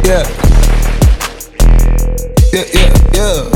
Yeah. Yeah, yeah, yeah.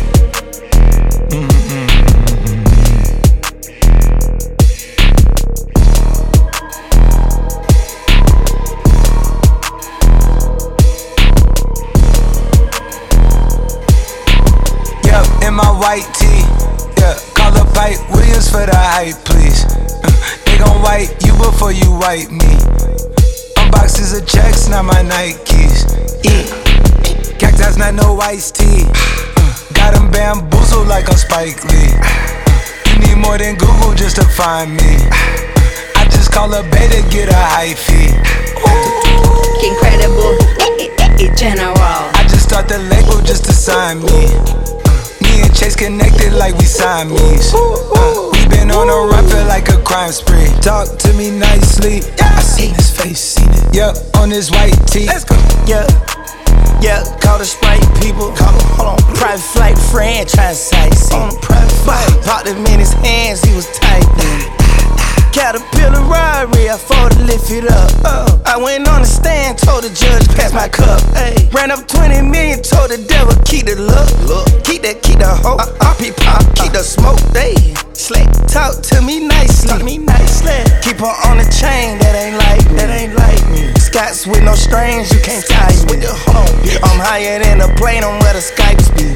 In my white tee, yeah. Call up Pipe Williams for the hype, please. They gon' wipe you before you wipe me. Unboxes of checks, not my Nikes. Cactus, not no iced tea. Got them bamboozled like I'm Spike Lee. You need more than Google just to find me. I just call a beta, get a hyphy. Incredible, general. I just start the label just to sign me. Me and Chase connected like we Siamese. We been on a run, feel like a crime spree. Talk to me nicely. I seen his face, seen it. Yup, on his white tee. Let's go. Yeah, yeah. Call the Sprite people. Call him, hold on. Private flight friend trying to sightsee. On a private flight. Popped him in his hands, he was typing. Caterpillar robbery, I fought to lift it up. I went on the stand, told the judge pass my cup. Ran up 20 million, told the devil keep the look. Keep the hope. Pop, keep the smoke. Slick, talk to me nicely. Keep her on the chain, that ain't like me. Scots with no strings, you can't tie me. I'm higher than a plane on where the Skypes be.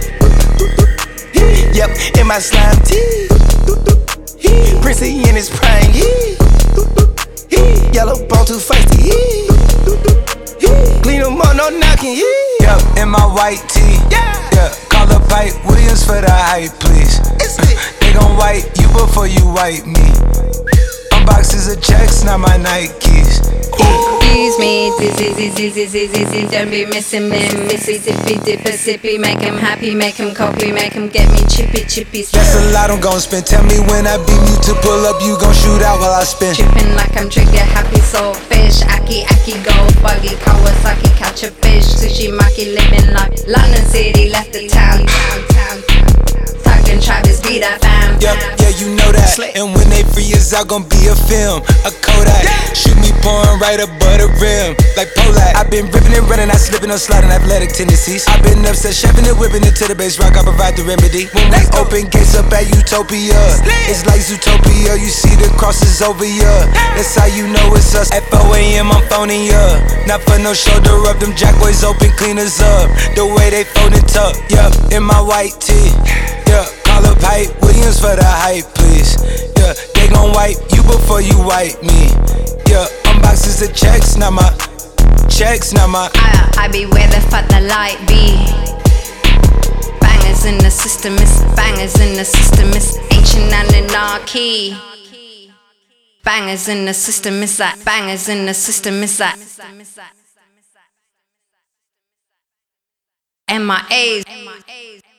Yep, in my slime tee. Princey in his prime, yellow bone too feisty, clean them up, no knocking, Yup, in my white tee, yeah. Call up Pipe Williams for the hype, please. They gon' wipe you before you wipe me. Unboxes of checks, not my Nikes. Excuse me, don't be missing me. Mississippi, Mississippi, make him happy, make him copy, make him get me chippy. That's a lot I'm gon' spend. Tell me when I beam you to pull up, you gon' shoot out while I spin. Trippin' like I'm trigger happy, soul fish. Aki, go buggy, Kawasaki, catch a fish. Sushi, maki, living like London City, left the town. Talking Travis, be that fam. Yep, yeah, you know that. And when they free us out, gon' be a film, a Kodak. Shoot me pouring right above the rim, like Polak. I been ripping and running, I slipping on sliding, athletic tendencies. I been upset, chefing and whipping it to the base rock. I provide the remedy. When we open gates up at Utopia, it's like Zootopia. You see the crosses over ya. That's how you know it's us. At 4 a.m. I'm phoning ya. Not for no shoulder up, them jack boys open cleaners up. The way they fold it up, yup, in my white tee. Yeah, call up Pipe Williams for the hype, please. Yeah, they gon' wipe you before you wipe me. Yeah, unboxes of checks, not my checks, not my. I be where the fuck the light be. Bangers in the system, it's bangers in the system, it's ancient anarchy. Bangers in the system, it's that bangers in the system, it's that. MIAs.